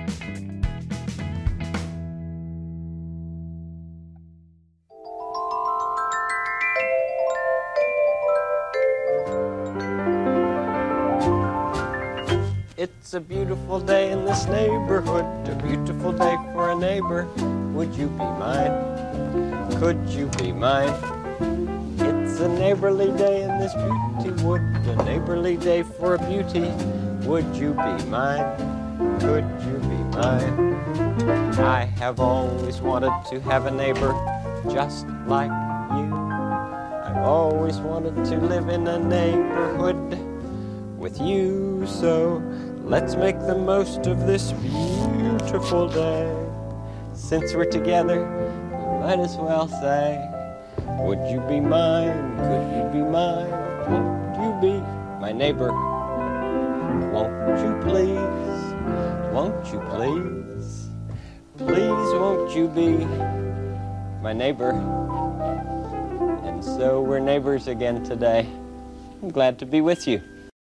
It's a beautiful day in this neighborhood, a beautiful day for a neighbor. Would you be mine? Could you be mine? It's a neighborly day in this beauty wood, a neighborly day for a beauty. Would you be mine? Could you be mine? I have always wanted to have a neighbor just like you. I've always wanted to live in a neighborhood with you, so let's make the most of this beautiful day. Since we're together, we might as well say, would you be mine? Could you be mine? Won't you be my neighbor? Won't you please? Won't you please? Please won't you be my neighbor? And so we're neighbors again today. I'm glad to be with you.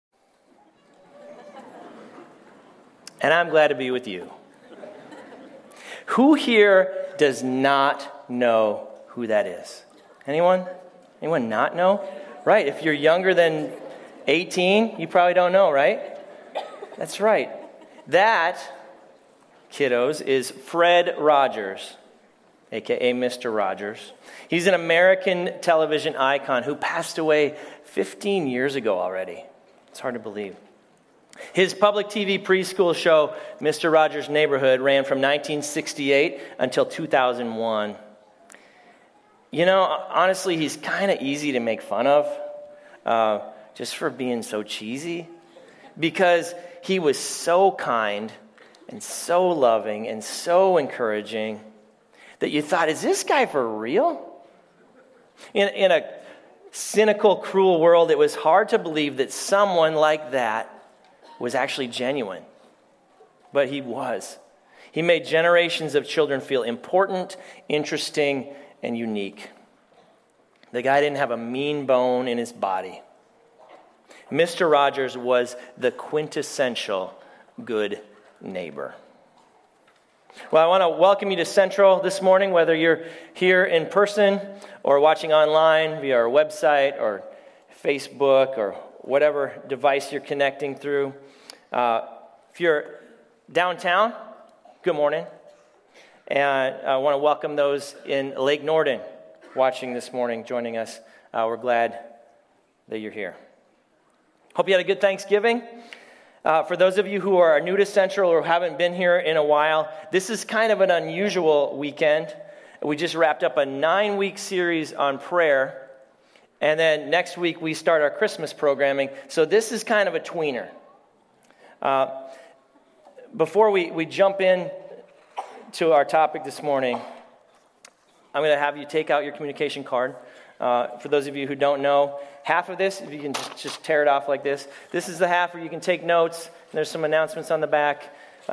And I'm glad to be with you. Who here does not know who that is? Anyone? Anyone not know? Right, if you're younger than 18, you probably don't know, right? That's right. That, kiddos, is Fred Rogers, a.k.a. Mr. Rogers. He's an American television icon who passed away 15 years ago already. It's hard to believe. His public TV preschool show, Mr. Rogers' Neighborhood, ran from 1968 until 2001. You know, honestly, he's kind of easy to make fun of, just for being so cheesy, because he was so kind and so loving and so encouraging that you thought, is this guy for real? In a cynical, cruel world, it was hard to believe that someone like that was actually genuine. But he was. He made generations of children feel important, interesting, and unique. The guy didn't have a mean bone in his body. Mr. Rogers was the quintessential good neighbor. Well, I want to welcome you to Central this morning, whether you're here in person or watching online via our website or Facebook or whatever device you're connecting through. If you're downtown, good morning. And I want to welcome those in Lake Norden watching this morning, joining us. We're glad that you're here. Hope you had a good Thanksgiving. For those of you who are new to Central or haven't been here in a while, this is kind of an unusual weekend. We just wrapped up a 9-week series on prayer. And then next week, we start our Christmas programming. So this is kind of a tweener. Before we jump in to our topic this morning, I'm going to have you take out your communication card. For those of you who don't know, half of this, if you can just tear it off like this. This is the half where you can take notes. There's some announcements on the back.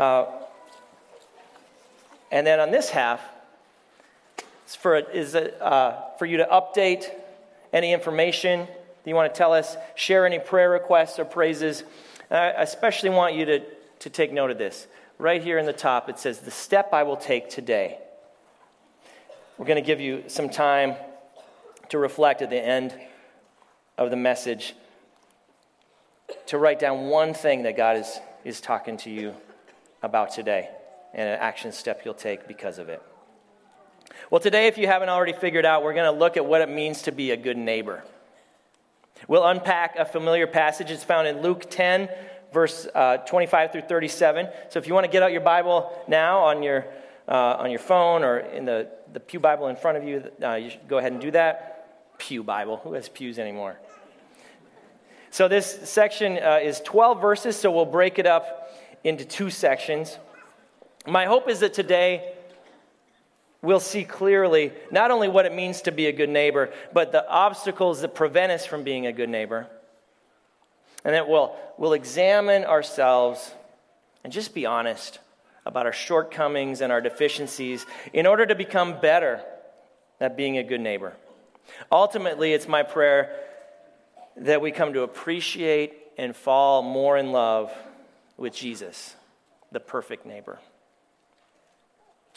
And then on this half, it's for you to update any information that you want to tell us, share any prayer requests or praises. I especially want you to take note of this. Right here in the top, it says, the step I will take today. We're going to give you some time to reflect at the end of the message, to write down one thing that God is talking to you about today, and an action step you'll take because of it. Well, today, if you haven't already figured out, we're going to look at what it means to be a good neighbor. We'll unpack a familiar passage. It's found in Luke 10, verse 25 through 37. So if you want to get out your Bible now on your phone or in the pew Bible in front of you, you should go ahead and do that. Pew Bible. Who has pews anymore? So this section is 12 verses, so we'll break it up into 2 sections. My hope is that today we'll see clearly not only what it means to be a good neighbor, but the obstacles that prevent us from being a good neighbor. And that we'll examine ourselves and just be honest about our shortcomings and our deficiencies in order to become better at being a good neighbor. Ultimately, it's my prayer that we come to appreciate and fall more in love with Jesus, the perfect neighbor.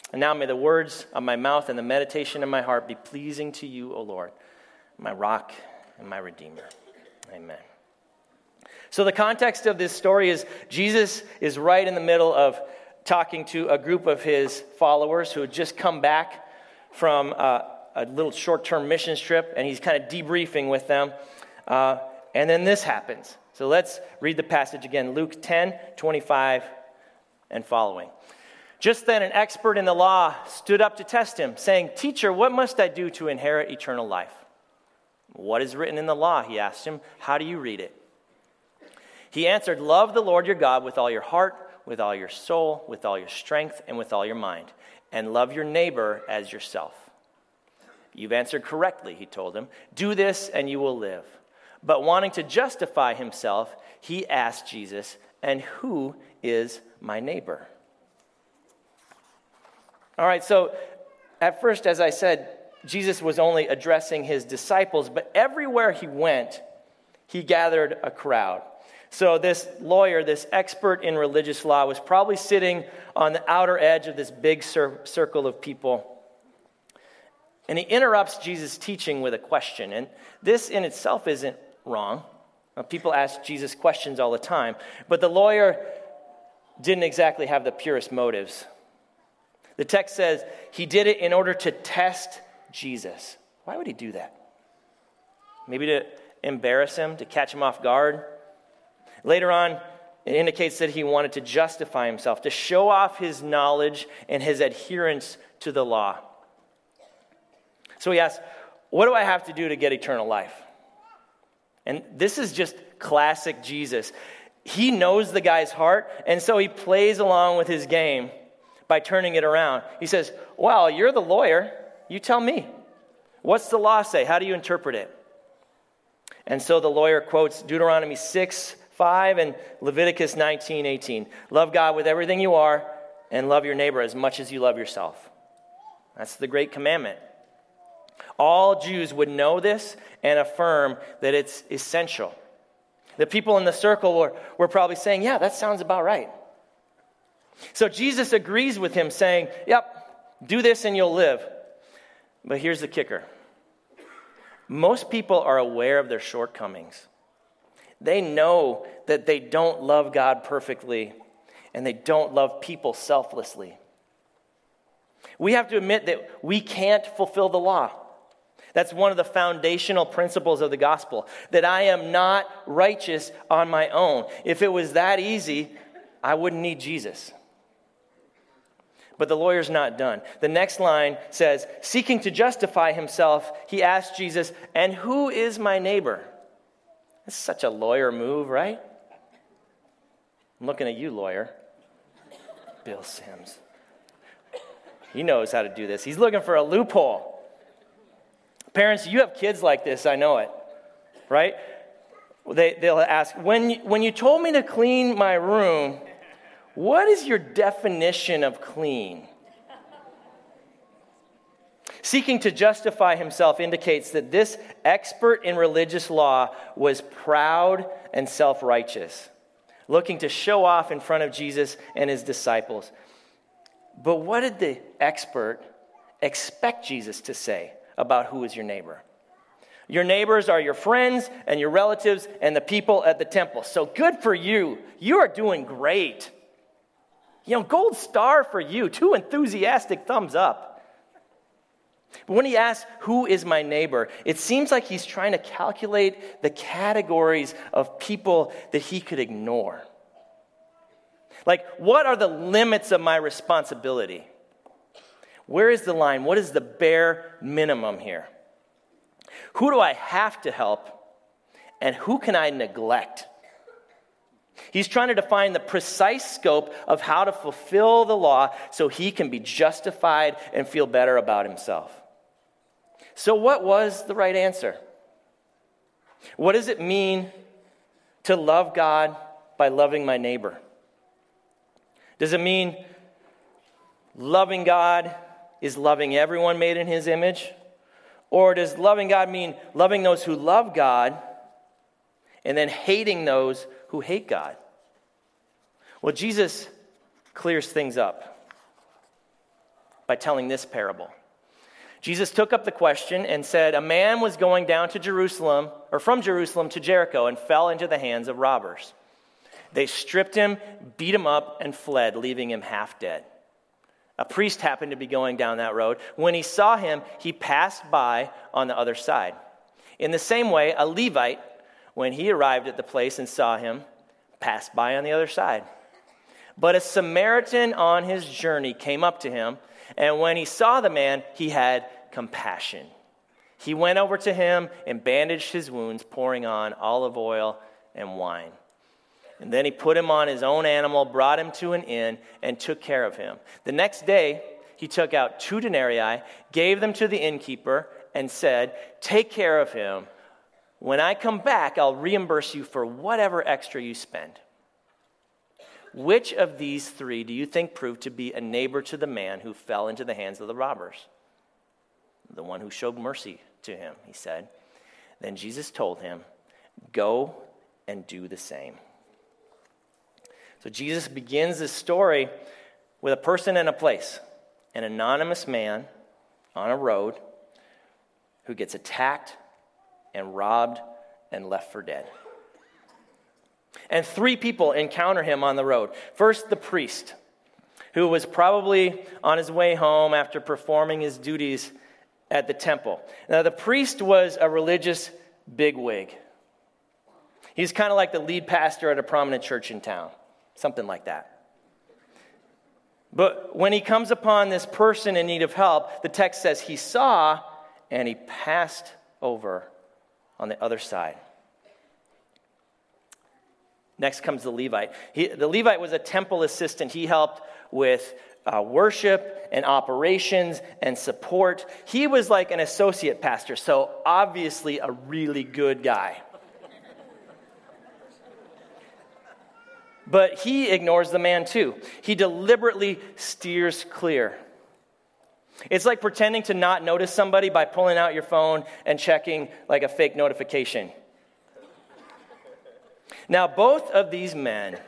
And now may the words of my mouth and the meditation of my heart be pleasing to you, O Lord, my rock and my redeemer. Amen. So the context of this story is Jesus is right in the middle of talking to a group of his followers who had just come back from a little short-term missions trip, and he's kind of debriefing with them. And then this happens. So let's read the passage again. Luke 10:25 and following. Just then an expert in the law stood up to test him, saying, "Teacher, what must I do to inherit eternal life?" "What is written in the law?" he asked him. "How do you read it?" He answered, "Love the Lord your God with all your heart, with all your soul, with all your strength, and with all your mind, and love your neighbor as yourself." "You've answered correctly," he told him. "Do this and you will live." But wanting to justify himself, he asked Jesus, "And who is my neighbor?" All right, so at first, as I said, Jesus was only addressing his disciples, but everywhere he went, he gathered a crowd. So this lawyer, this expert in religious law, was probably sitting on the outer edge of this big circle of people. And he interrupts Jesus' teaching with a question. And this in itself isn't wrong. People ask Jesus questions all the time. But the lawyer didn't exactly have the purest motives. The text says he did it in order to test Jesus. Why would he do that? Maybe to embarrass him, to catch him off guard. Later on, it indicates that he wanted to justify himself, to show off his knowledge and his adherence to the law. So he asks, what do I have to do to get eternal life? And this is just classic Jesus. He knows the guy's heart, and so he plays along with his game by turning it around. He says, well, you're the lawyer. You tell me. What's the law say? How do you interpret it? And so the lawyer quotes Deuteronomy 6:5 and Leviticus 19:18. Love God with everything you are and love your neighbor as much as you love yourself. That's the great commandment. All Jews would know this and affirm that it's essential. The people in the circle were probably saying, yeah, that sounds about right. So Jesus agrees with him, saying, yep, do this and you'll live. But here's the kicker. Most people are aware of their shortcomings. They know that they don't love God perfectly, and they don't love people selflessly. We have to admit that we can't fulfill the law. That's one of the foundational principles of the gospel, that I am not righteous on my own. If it was that easy, I wouldn't need Jesus. But the lawyer's not done. The next line says, seeking to justify himself, he asked Jesus, and who is my neighbor? That's such a lawyer move, right? I'm looking at you, lawyer. Bill Sims. He knows how to do this. He's looking for a loophole. Parents, you have kids like this, I know it, right? They'll ask, when you told me to clean my room, what is your definition of clean? Seeking to justify himself indicates that this expert in religious law was proud and self-righteous, looking to show off in front of Jesus and his disciples. But what did the expert expect Jesus to say about who is your neighbor? Your neighbors are your friends and your relatives and the people at the temple. So good for you. You are doing great. Gold star for you. 2 enthusiastic thumbs up. But when he asks, who is my neighbor, it seems like he's trying to calculate the categories of people that he could ignore. Like, what are the limits of my responsibility? Where is the line? What is the bare minimum here? Who do I have to help? And who can I neglect? He's trying to define the precise scope of how to fulfill the law so he can be justified and feel better about himself. So what was the right answer? What does it mean to love God by loving my neighbor? Does it mean loving God is loving everyone made in his image? Or does loving God mean loving those who love God and then hating those who hate God? Well, Jesus clears things up. by telling this parable. Jesus took up the question and said, a man was going down to Jerusalem, or from Jerusalem to Jericho, and fell into the hands of robbers. They stripped him, beat him up, and fled, leaving him half dead. A priest happened to be going down that road. When he saw him, he passed by on the other side. In the same way, a Levite, when he arrived at the place and saw him, passed by on the other side. But a Samaritan on his journey came up to him, and when he saw the man, he had compassion. He went over to him and bandaged his wounds, pouring on olive oil and wine. And then he put him on his own animal, brought him to an inn, and took care of him. The next day, he took out 2 denarii, gave them to the innkeeper, and said, take care of him. When I come back, I'll reimburse you for whatever extra you spend. Which of these 3 do you think proved to be a neighbor to the man who fell into the hands of the robbers? The one who showed mercy to him, he said. Then Jesus told him, go and do the same. So Jesus begins this story with a person and a place, an anonymous man on a road who gets attacked and robbed and left for dead. And 3 people encounter him on the road. First, the priest, who was probably on his way home after performing his duties at the temple. Now, the priest was a religious bigwig. He's kind of like the lead pastor at a prominent church in town. Something like that. But when he comes upon this person in need of help, the text says he saw and he passed over on the other side. Next comes the Levite. The Levite was a temple assistant. He helped with worship and operations and support. He was like an associate pastor, so obviously a really good guy. But he ignores the man too. He deliberately steers clear. It's like pretending to not notice somebody by pulling out your phone and checking like a fake notification. Now, both of these men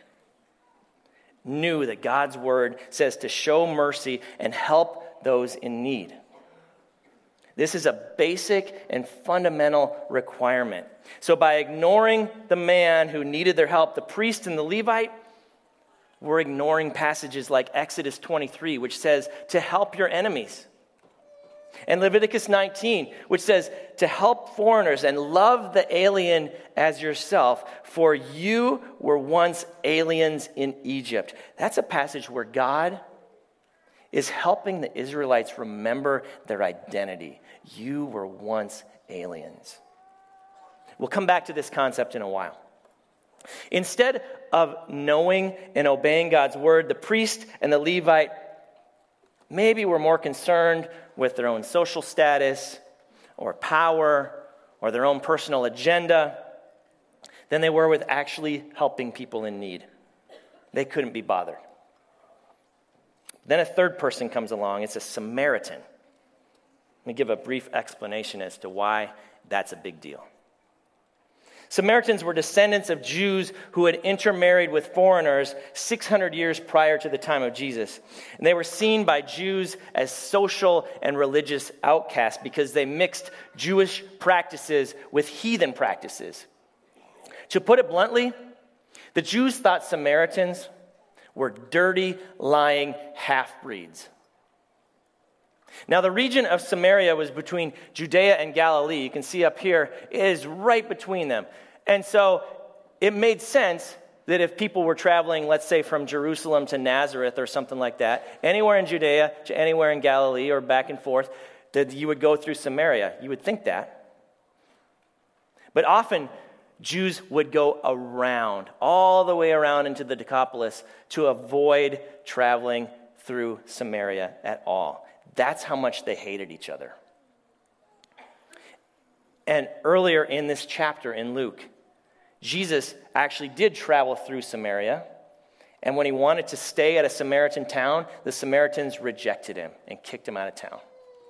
knew that God's word says to show mercy and help those in need. This is a basic and fundamental requirement. So by ignoring the man who needed their help, the priest and the Levite were ignoring passages like Exodus 23, which says to help your enemies. And Leviticus 19, which says to help foreigners and love the alien as yourself, for you were once aliens in Egypt. That's a passage where God is helping the Israelites remember their identity. You were once aliens. We'll come back to this concept in a while. Instead of knowing and obeying God's word, the priest and the Levite maybe were more concerned with their own social status or power or their own personal agenda than they were with actually helping people in need. They couldn't be bothered. Then a third person comes along. It's a Samaritan. Let me give a brief explanation as to why that's a big deal. Samaritans were descendants of Jews who had intermarried with foreigners 600 years prior to the time of Jesus. And they were seen by Jews as social and religious outcasts because they mixed Jewish practices with heathen practices. To put it bluntly, the Jews thought Samaritans were dirty, lying half-breeds. Now, the region of Samaria was between Judea and Galilee. You can see up here, it is right between them. And so it made sense that if people were traveling, let's say from Jerusalem to Nazareth or something like that, anywhere in Judea to anywhere in Galilee or back and forth, that you would go through Samaria. You would think that. But often, Jews would go around, all the way around into the Decapolis to avoid traveling through Samaria at all. That's how much they hated each other. And earlier in this chapter in Luke, Jesus actually did travel through Samaria. And when he wanted to stay at a Samaritan town, the Samaritans rejected him and kicked him out of town.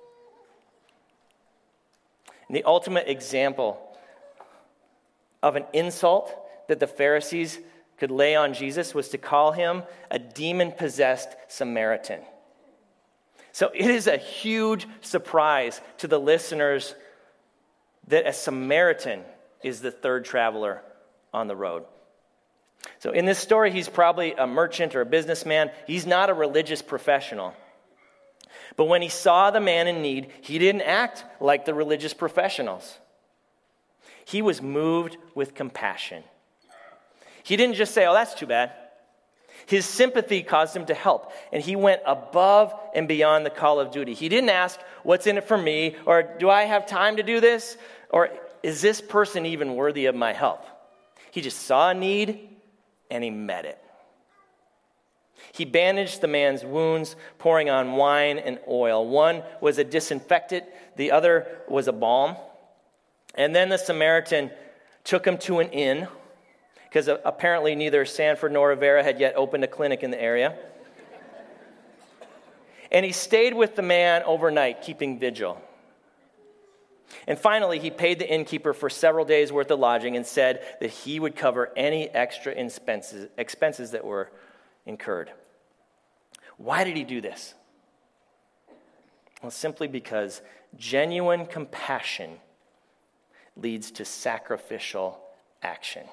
And the ultimate example of an insult that the Pharisees could lay on Jesus was to call him a demon-possessed Samaritan. So it is a huge surprise to the listeners that a Samaritan is the third traveler on the road. So in this story, he's probably a merchant or a businessman. He's not a religious professional. But when he saw the man in need, he didn't act like the religious professionals. He was moved with compassion. He didn't just say, "Oh, that's too bad." His sympathy caused him to help, and he went above and beyond the call of duty. He didn't ask, "What's in it for me?" or "Do I have time to do this?" or "Is this person even worthy of my help?" He just saw a need, and he met it. He bandaged the man's wounds, pouring on wine and oil. One was a disinfectant, the other was a balm. And then the Samaritan took him to an inn, because apparently neither Sanford nor Rivera had yet opened a clinic in the area. And he stayed with the man overnight, keeping vigil. And finally, he paid the innkeeper for several days' worth of lodging and said that he would cover any extra expenses that were incurred. Why did he do this? Well, simply because genuine compassion leads to sacrificial action.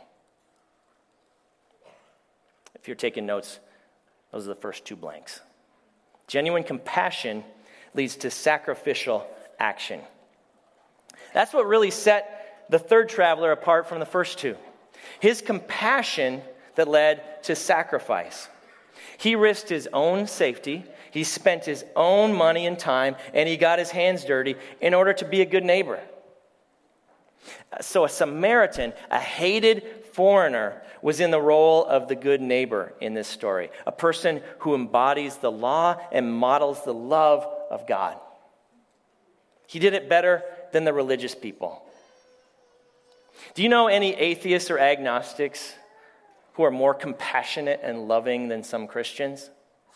If you're taking notes, those are the first two blanks. Genuine compassion leads to sacrificial action. That's what really set the third traveler apart from the first two. His compassion that led to sacrifice. He risked his own safety, he spent his own money and time, and he got his hands dirty in order to be a good neighbor. So a Samaritan, a hated foreigner, was in the role of the good neighbor in this story, a person who embodies the law and models the love of God. He did it better than the religious people. Do you know any atheists or agnostics who are more compassionate and loving than some Christians?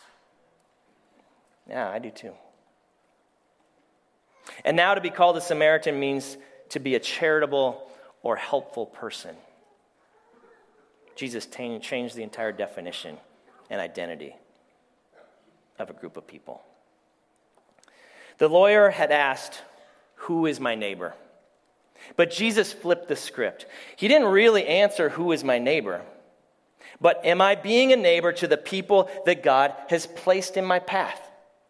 Yeah, I do too. And now to be called a Samaritan means to be a charitable or helpful person. Jesus changed the entire definition and identity of a group of people. The lawyer had asked, "Who is my neighbor?" But Jesus flipped the script. He didn't really answer, "Who is my neighbor?" but "Am I being a neighbor to the people that God has placed in my path?"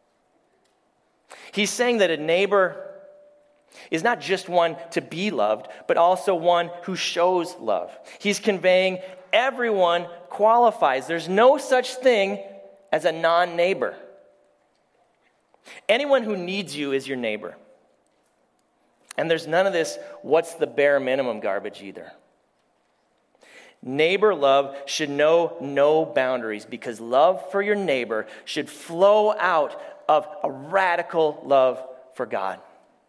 He's saying that a neighbor is not just one to be loved, but also one who shows love. He's conveying everyone qualifies. There's no such thing as a non-neighbor. Anyone who needs you is your neighbor. And there's none of this, what's the bare minimum garbage either. Neighbor love should know no boundaries, because love for your neighbor should flow out of a radical love for God.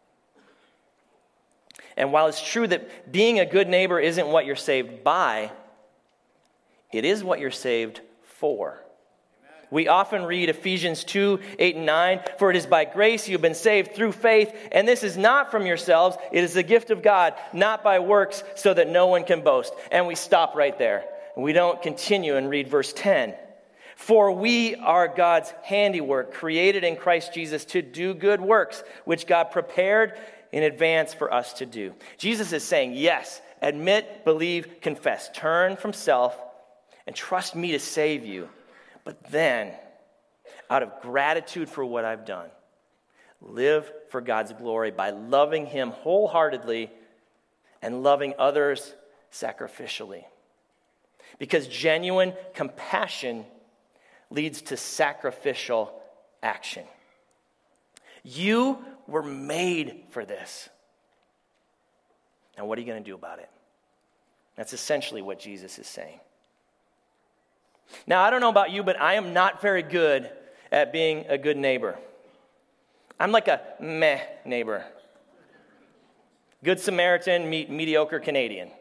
And while it's true that being a good neighbor isn't what you're saved by, it is what you're saved for. Amen. We often read Ephesians 2:8-9, "For it is by grace you have been saved through faith, and this is not from yourselves, it is the gift of God, not by works, so that no one can boast." And we stop right there. We don't continue and read verse 10. "For we are God's handiwork, created in Christ Jesus to do good works, which God prepared in advance for us to do." Jesus is saying, yes, admit, believe, confess. Turn from self and trust me to save you. But then, out of gratitude for what I've done, live for God's glory by loving him wholeheartedly and loving others sacrificially. Because genuine compassion leads to sacrificial action. You were made for this. Now, what are you going to do about it? That's essentially what Jesus is saying. Now, I don't know about you, but I am not very good at being a good neighbor. I'm like a meh neighbor. Good Samaritan meet mediocre Canadian.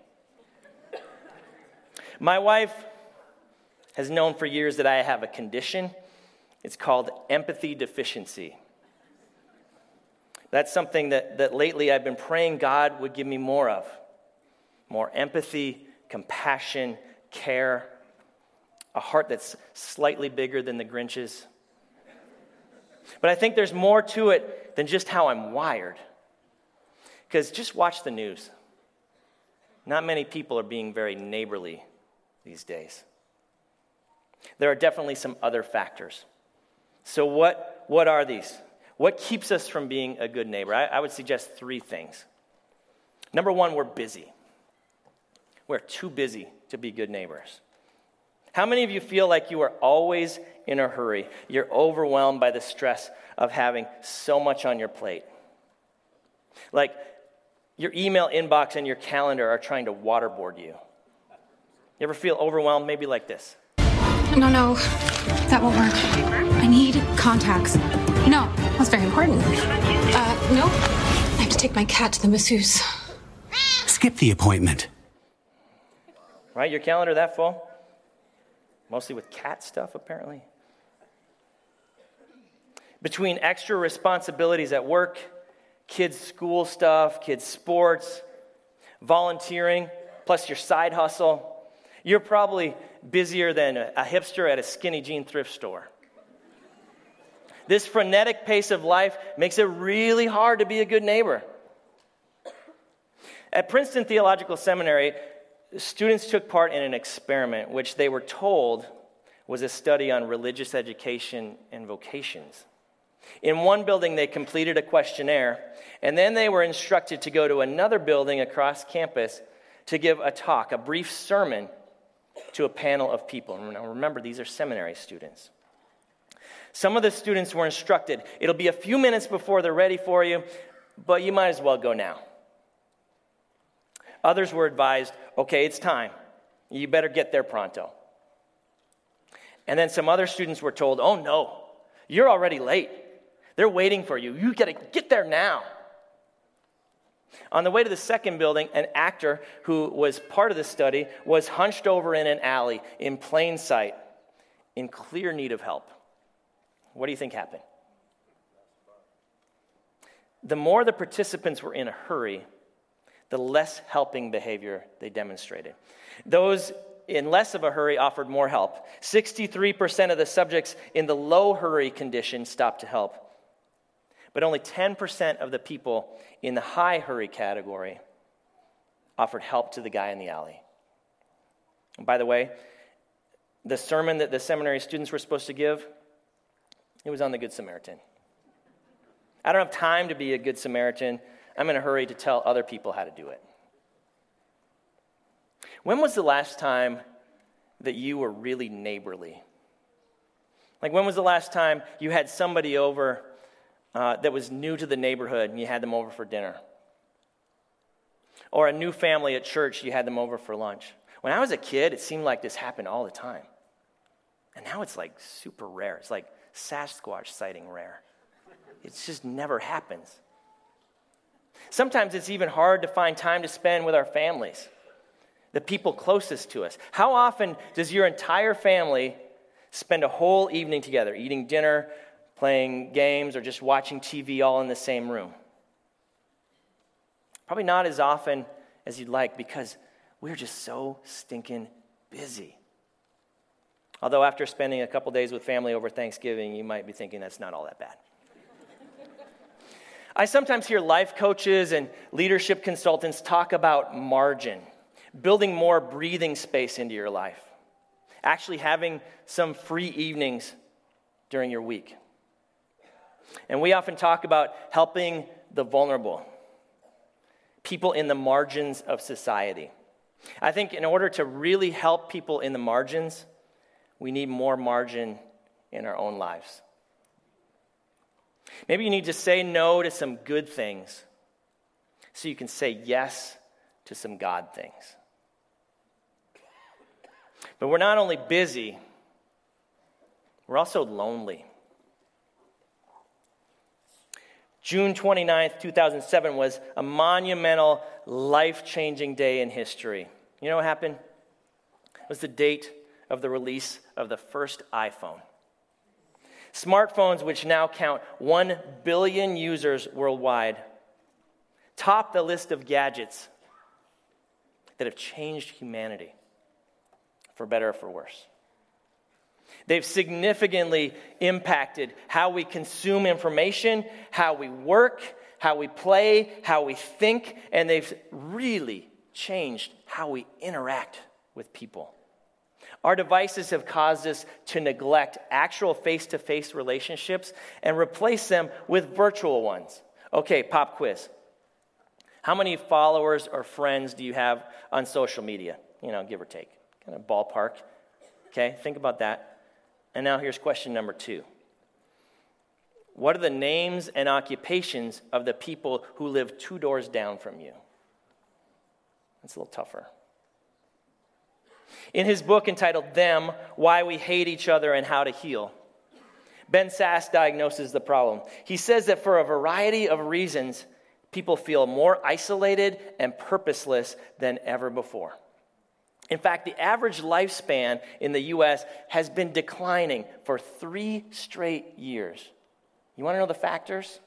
My wife has known for years that I have a condition. It's called empathy deficiency. That's something that lately I've been praying God would give me more of. More empathy, compassion, care, a heart that's slightly bigger than the Grinch's. But I think there's more to it than just how I'm wired. Because just watch the news. Not many people are being very neighborly these days. There are definitely some other factors. So what are these? What keeps us from being a good neighbor? I would suggest 3 things. Number 1, we're busy. We're too busy to be good neighbors. How many of you feel like you are always in a hurry? You're overwhelmed by the stress of having so much on your plate. Like your email inbox and your calendar are trying to waterboard you. You ever feel overwhelmed? Maybe like this. No, that won't work. I need contacts. No, that's very important. No, I have to take my cat to the masseuse. Skip the appointment. Right, your calendar that full? Mostly with cat stuff, apparently. Between extra responsibilities at work, kids' school stuff, kids' sports, volunteering, plus your side hustle, you're probably busier than a hipster at a skinny jean thrift store. This frenetic pace of life makes it really hard to be a good neighbor. At Princeton Theological Seminary, students took part in an experiment which they were told was a study on religious education and vocations. In one building, they completed a questionnaire, and then they were instructed to go to another building across campus to give a talk, a brief sermon, to a panel of people. Now remember, these are seminary students. Some of the students were instructed, it'll be a few minutes before they're ready for you, but you might as well go now. Others were advised, okay, it's time. You better get there pronto. And then some other students were told, oh no, you're already late. They're waiting for you. You got to get there now. On the way to the second building, an actor who was part of the study was hunched over in an alley in plain sight, in clear need of help. What do you think happened? The more the participants were in a hurry, the less helping behavior they demonstrated. Those in less of a hurry offered more help. 63% of the subjects in the low hurry condition stopped to help. But only 10% of the people in the high hurry category offered help to the guy in the alley. And by the way, the sermon that the seminary students were supposed to give, it was on the Good Samaritan. I don't have time to be a Good Samaritan. I'm in a hurry to tell other people how to do it. When was the last time that you were really neighborly? Like, when was the last time you had somebody over that was new to the neighborhood and you had them over for dinner? Or a new family at church, you had them over for lunch? When I was a kid, it seemed like this happened all the time. And now it's like super rare. It's like Sasquatch sighting rare. It just never happens. Sometimes it's even hard to find time to spend with our families, the people closest to us. How often does your entire family spend a whole evening together, eating dinner, playing games, or just watching TV all in the same room? Probably not as often as you'd like, because we're just so stinking busy. Although after spending a couple days with family over Thanksgiving, you might be thinking that's not all that bad. I sometimes hear life coaches and leadership consultants talk about margin, building more breathing space into your life, actually having some free evenings during your week. And we often talk about helping the vulnerable, people in the margins of society. I think in order to really help people in the margins, we need more margin in our own lives. Maybe you need to say no to some good things so you can say yes to some God things. But we're not only busy, we're also lonely. June 29th, 2007 was a monumental, life-changing day in history. You know what happened? It was the date of the release of the first iPhone. Smartphones, which now count 1 billion users worldwide, top the list of gadgets that have changed humanity, for better or for worse. They've significantly impacted how we consume information, how we work, how we play, how we think, and they've really changed how we interact with people. Our devices have caused us to neglect actual face-to-face relationships and replace them with virtual ones. Okay, pop quiz. How many followers or friends do you have on social media? Give or take. Kind of ballpark. Okay, think about that. And now here's question number 2. What are the names and occupations of the people who live 2 doors down from you? That's a little tougher. In his book entitled Them, Why We Hate Each Other and How to Heal, Ben Sass diagnoses the problem. He says that for a variety of reasons, people feel more isolated and purposeless than ever before. In fact, the average lifespan in the U.S. has been declining for 3 straight years. You want to know the factors?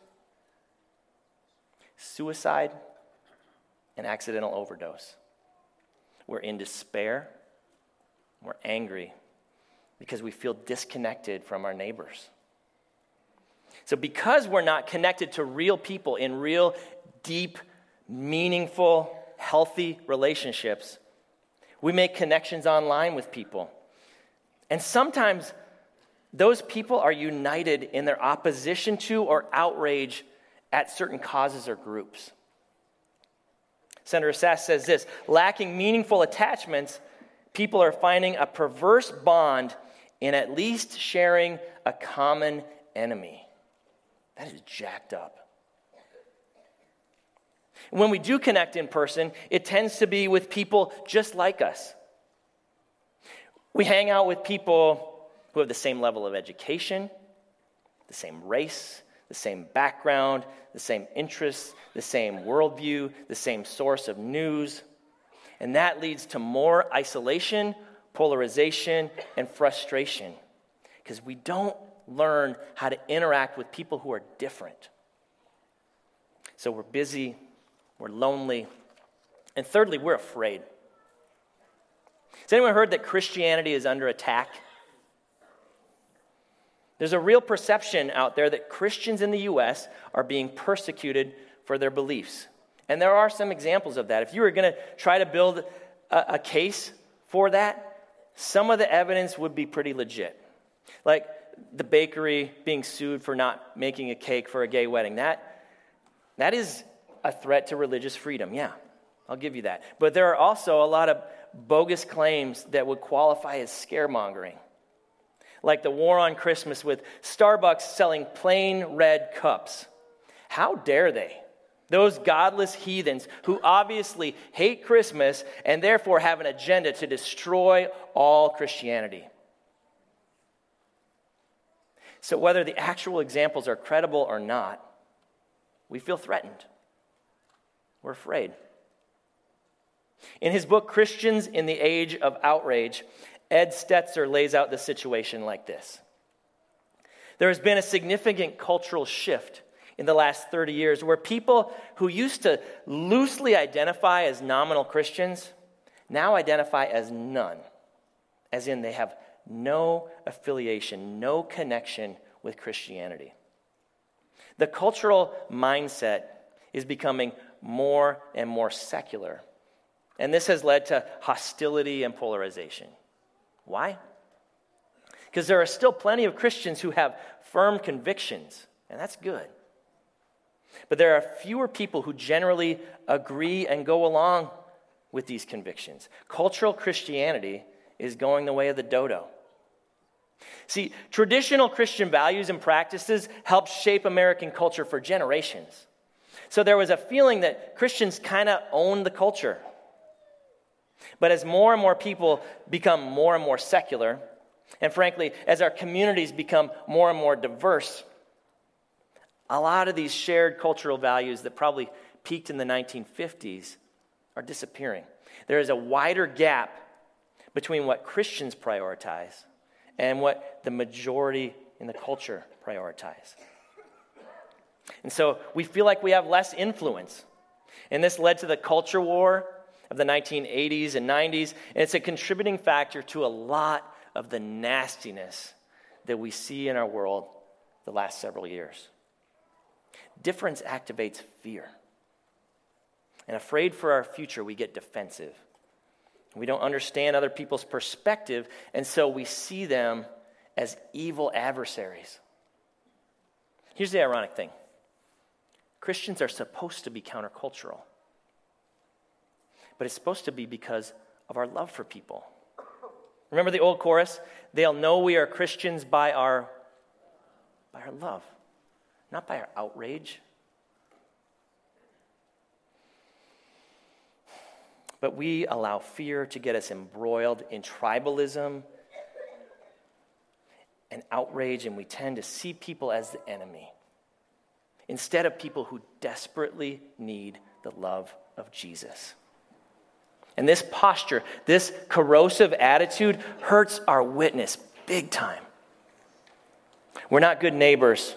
Suicide and accidental overdose. We're in despair. We're angry because we feel disconnected from our neighbors. So because we're not connected to real people in real, deep, meaningful, healthy relationships, we make connections online with people. And sometimes those people are united in their opposition to or outrage at certain causes or groups. Senator Sass says this: lacking meaningful attachments, people are finding a perverse bond in at least sharing a common enemy. That is jacked up. When we do connect in person, it tends to be with people just like us. We hang out with people who have the same level of education, the same race, the same background, the same interests, the same worldview, the same source of news. And that leads to more isolation, polarization, and frustration because we don't learn how to interact with people who are different. So we're busy, we're lonely, and thirdly, we're afraid. Has anyone heard that Christianity is under attack? There's a real perception out there that Christians in the U.S. are being persecuted for their beliefs. And there are some examples of that. If you were going to try to build a case for that, some of the evidence would be pretty legit. Like the bakery being sued for not making a cake for a gay wedding. That is a threat to religious freedom. Yeah, I'll give you that. But there are also a lot of bogus claims that would qualify as scaremongering. Like the war on Christmas with Starbucks selling plain red cups. How dare they? Those godless heathens who obviously hate Christmas and therefore have an agenda to destroy all Christianity. So whether the actual examples are credible or not, we feel threatened. We're afraid. In his book, Christians in the Age of Outrage, Ed Stetzer lays out the situation like this. There has been a significant cultural shift in the last 30 years where people who used to loosely identify as nominal Christians now identify as none, as in they have no affiliation, no connection with Christianity. The cultural mindset is becoming more and more secular, and this has led to hostility and polarization. Why? Because there are still plenty of Christians who have firm convictions, and that's good. But there are fewer people who generally agree and go along with these convictions. Cultural Christianity is going the way of the dodo. See, traditional Christian values and practices helped shape American culture for generations. So there was a feeling that Christians kind of owned the culture. But as more and more people become more and more secular, and frankly, as our communities become more and more diverse, a lot of these shared cultural values that probably peaked in the 1950s are disappearing. There is a wider gap between what Christians prioritize and what the majority in the culture prioritize. And so we feel like we have less influence. And this led to the culture war of the 1980s and 90s, and it's a contributing factor to a lot of the nastiness that we see in our world the last several years. Difference activates fear. And afraid for our future, we get defensive. We don't understand other people's perspective, and so we see them as evil adversaries. Here's the ironic thing. Christians are supposed to be countercultural. But it's supposed to be because of our love for people. Remember the old chorus? They'll know we are Christians by our love, not by our outrage. But we allow fear to get us embroiled in tribalism and outrage, and we tend to see people as the enemy instead of people who desperately need the love of Jesus. And this posture, this corrosive attitude hurts our witness big time. We're not good neighbors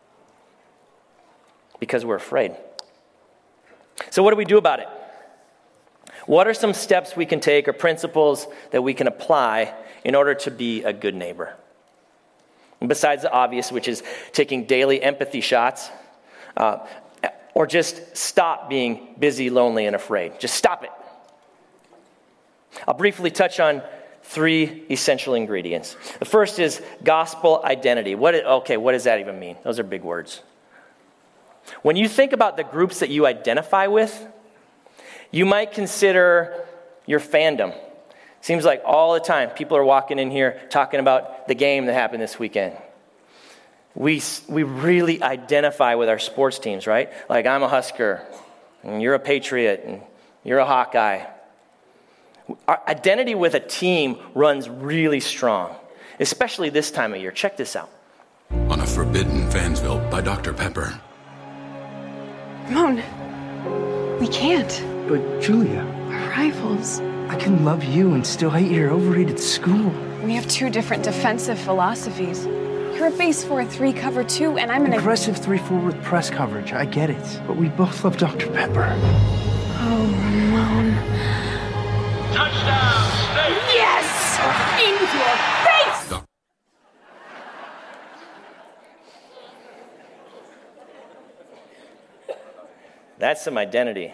because we're afraid. So what do we do about it? What are some steps we can take or principles that we can apply in order to be a good neighbor? And besides the obvious, which is taking daily empathy shots, or just stop being busy, lonely, and afraid. Just stop it. I'll briefly touch on 3 essential ingredients. The first is gospel identity. What does that even mean? Those are big words. When you think about the groups that you identify with, you might consider your fandom. Seems like all the time people are walking in here talking about the game that happened this weekend. We really identify with our sports teams, right? Like I'm a Husker, and you're a Patriot, and you're a Hawkeye. Our identity with a team runs really strong, especially this time of year. Check this out. On a Forbidden Fansville by Dr. Pepper. Ramon, we can't. But Julia, We're rivals. I can love you and still hate your overrated school. We have 2 different defensive philosophies. You're a base 4-3 cover 2, and I'm an aggressive 3-4 with press coverage. I get it, but we both love Dr. Pepper. Oh, Ramon. Touchdown, State! Yes! In your face! That's some identity.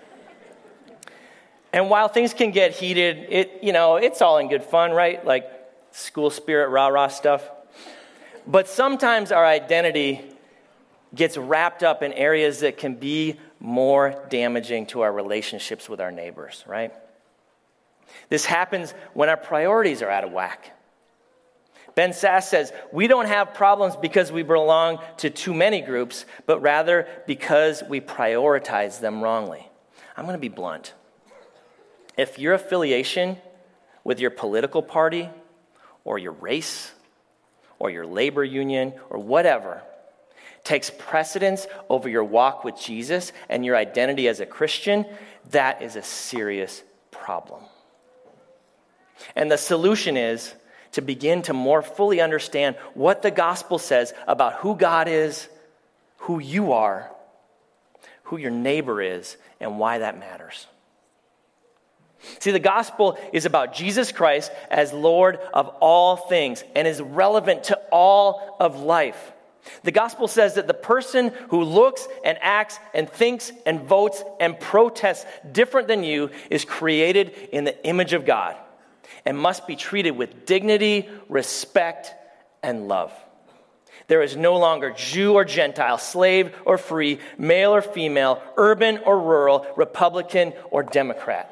And while things can get heated, it's all in good fun, right? Like school spirit, rah-rah stuff. But sometimes our identity gets wrapped up in areas that can be more damaging to our relationships with our neighbors, right? This happens when our priorities are out of whack. Ben Sass says, we don't have problems because we belong to too many groups, but rather because we prioritize them wrongly. I'm going to be blunt. If your affiliation with your political party or your race or your labor union or whatever takes precedence over your walk with Jesus and your identity as a Christian, that is a serious problem. And the solution is to begin to more fully understand what the gospel says about who God is, who you are, who your neighbor is, and why that matters. See, the gospel is about Jesus Christ as Lord of all things and is relevant to all of life. The gospel says that the person who looks and acts and thinks and votes and protests different than you is created in the image of God and must be treated with dignity, respect, and love. There is no longer Jew or Gentile, slave or free, male or female, urban or rural, Republican or Democrat.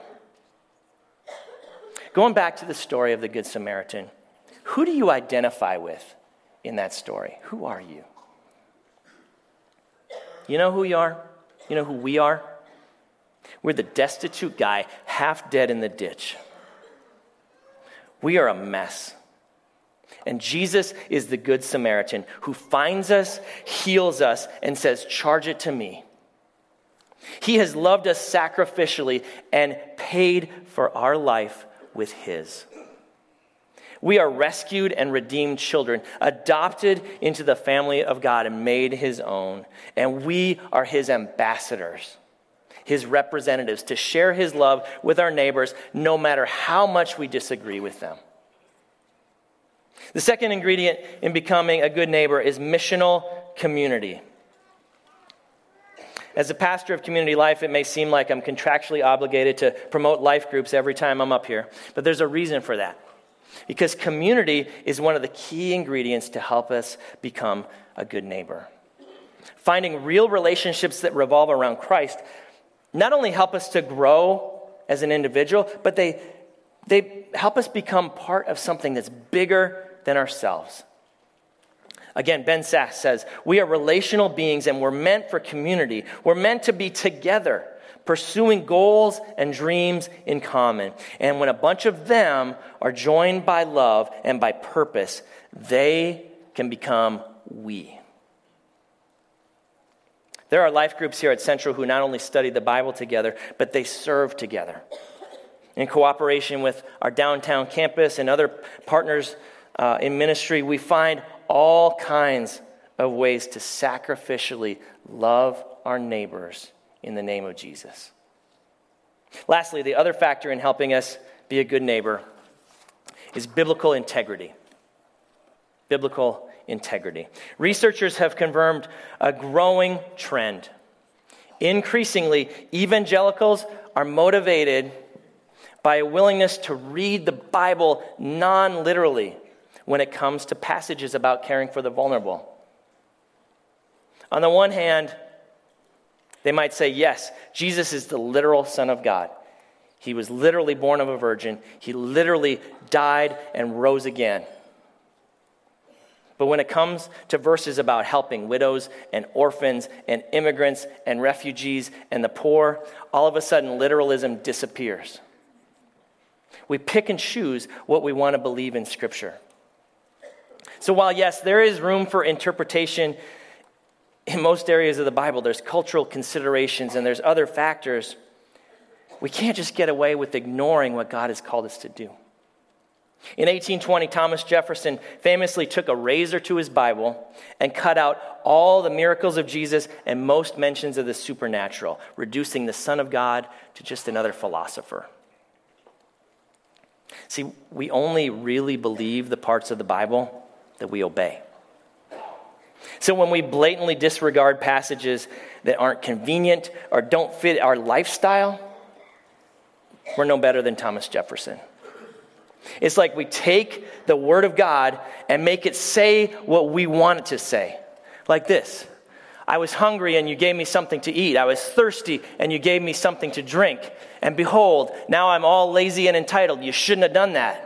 Going back to the story of the Good Samaritan, who do you identify with in that story? Who are you? You know who you are? You know who we are? We're the destitute guy, half dead in the ditch. We are a mess. And Jesus is the Good Samaritan who finds us, heals us, and says, charge it to me. He has loved us sacrificially and paid for our life with his. We are rescued and redeemed children, adopted into the family of God and made his own. And we are his ambassadors, his representatives, to share his love with our neighbors, no matter how much we disagree with them. The second ingredient in becoming a good neighbor is missional community. As a pastor of Community Life, it may seem like I'm contractually obligated to promote life groups every time I'm up here, but there's a reason for that. Because community is one of the key ingredients to help us become a good neighbor. Finding real relationships that revolve around Christ not only help us to grow as an individual, but they help us become part of something that's bigger than ourselves. Again, Ben Sass says, we are relational beings and we're meant for community. We're meant to be together, pursuing goals and dreams in common. And when a bunch of them are joined by love and by purpose, they can become we. There are life groups here at Central who not only study the Bible together, but they serve together. In cooperation with our downtown campus and other partners in ministry, we find all kinds of ways to sacrificially love our neighbors in the name of Jesus. Lastly, the other factor in helping us be a good neighbor is biblical integrity. Biblical integrity. Researchers have confirmed a growing trend. Increasingly, evangelicals are motivated by a willingness to read the Bible non-literally when it comes to passages about caring for the vulnerable. On the one hand, they might say, yes, Jesus is the literal Son of God. He was literally born of a virgin. He literally died and rose again. But when it comes to verses about helping widows and orphans and immigrants and refugees and the poor, all of a sudden literalism disappears. We pick and choose what we want to believe in Scripture. So while, yes, there is room for interpretation in most areas of the Bible, there's cultural considerations and there's other factors, we can't just get away with ignoring what God has called us to do. In 1820, Thomas Jefferson famously took a razor to his Bible and cut out all the miracles of Jesus and most mentions of the supernatural, reducing the Son of God to just another philosopher. See, we only really believe the parts of the Bible that we obey. So when we blatantly disregard passages that aren't convenient or don't fit our lifestyle, we're no better than Thomas Jefferson. It's like we take the Word of God and make it say what we want it to say. Like this: I was hungry and you gave me something to eat. I was thirsty and you gave me something to drink. And behold, now I'm all lazy and entitled. You shouldn't have done that.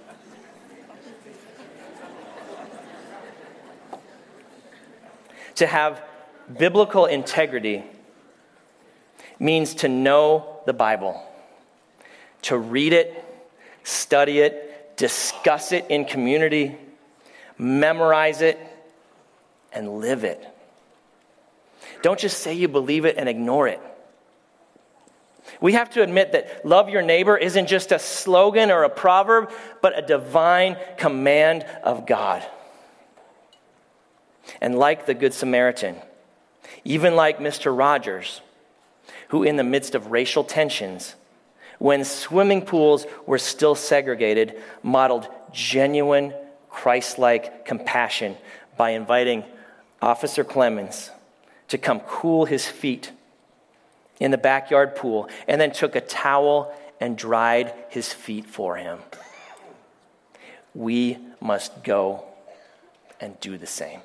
To have biblical integrity means to know the Bible, to read it, study it, discuss it in community, memorize it, and live it. Don't just say you believe it and ignore it. We have to admit that love your neighbor isn't just a slogan or a proverb, but a divine command of God. And like the Good Samaritan, even like Mr. Rogers, who in the midst of racial tensions, when swimming pools were still segregated, modeled genuine Christ-like compassion by inviting Officer Clemens to come cool his feet in the backyard pool, and then took a towel and dried his feet for him. We must go and do the same.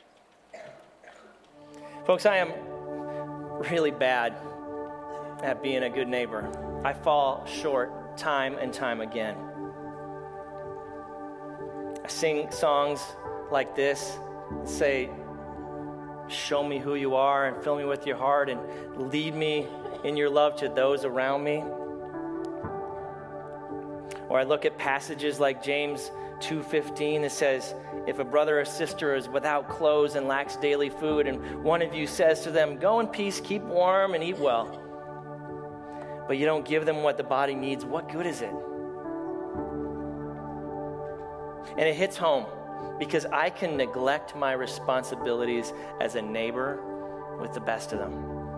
Folks, I am really bad at being a good neighbor. I fall short time and time again. I sing songs like this, say, show me who you are and fill me with your heart and lead me in your love to those around me. Or I look at passages like James 2:15 that says, if a brother or sister is without clothes and lacks daily food, and one of you says to them, go in peace, keep warm, and eat well, but you don't give them what the body needs, what good is it? And it hits home because I can neglect my responsibilities as a neighbor with the best of them.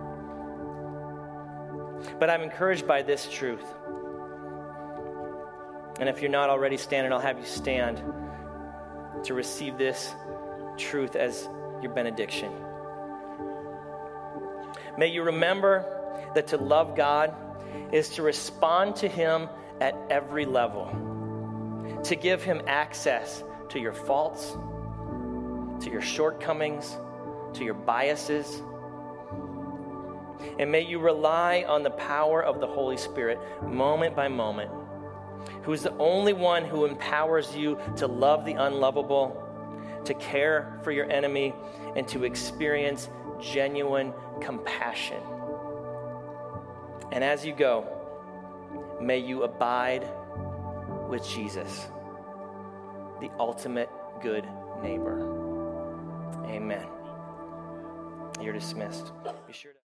But I'm encouraged by this truth. And if you're not already standing, I'll have you stand. to receive this truth as your benediction. May you remember that to love God is to respond to him at every level, to give him access to your faults, to your shortcomings, to your biases. And may you rely on the power of the Holy Spirit moment by moment, who is the only one who empowers you to love the unlovable, to care for your enemy, and to experience genuine compassion. And as you go, may you abide with Jesus, the ultimate good neighbor. Amen. You're dismissed. Be sure to